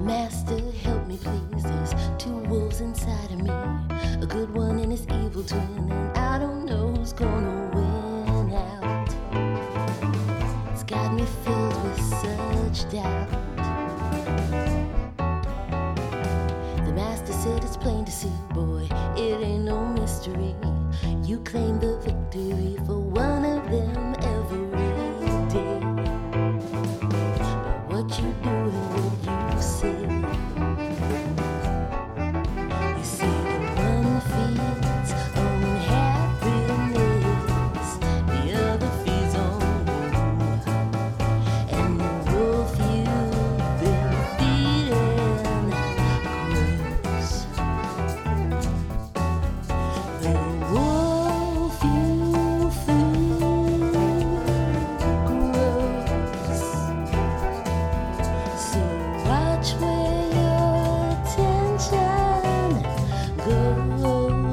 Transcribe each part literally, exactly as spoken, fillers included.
Master, help me please. There's two wolves inside of me, a good one and his evil twin, and I don't know who's gonna win out. It's got me filled with such doubt. The master said it's plain to see, boy, it ain't no mystery. You claim the victory for one of them every day. But what you do and what you say, you say the one feeds on happiness, the other feeds on you, and the wolf you've been feeding grows. The wolf you feed grows. So watch where your attention goes.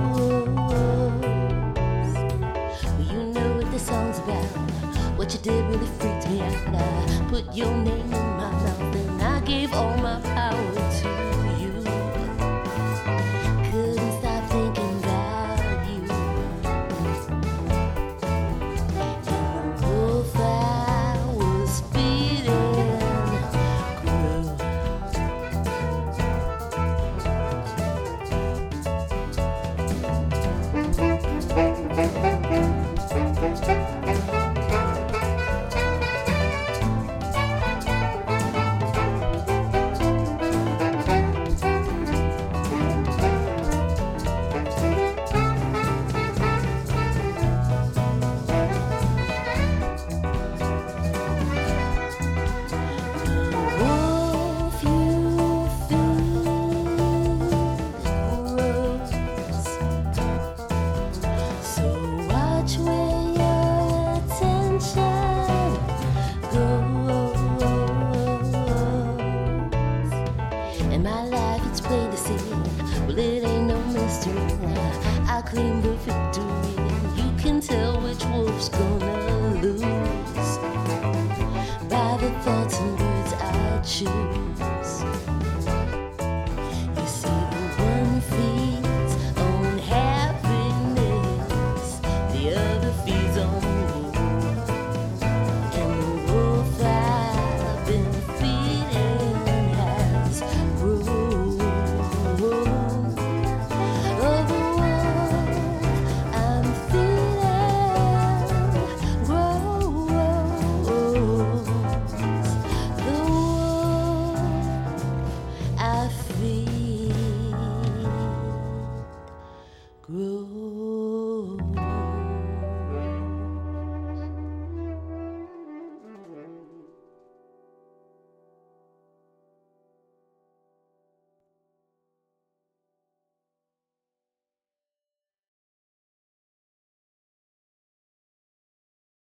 Well, you know what this song's about. What you did really freaked me out. I put your name in my mouth and I gave all my power to you. Couldn't stop thinking about you. And the wolf I was feeding grew. Wolf you feed grows. So watch where your attention goes. In my life it's plain to see. Well, it ain't no mystery. I claim the victory, and you can tell which wolf's gonna lose by the thoughts and words I choose.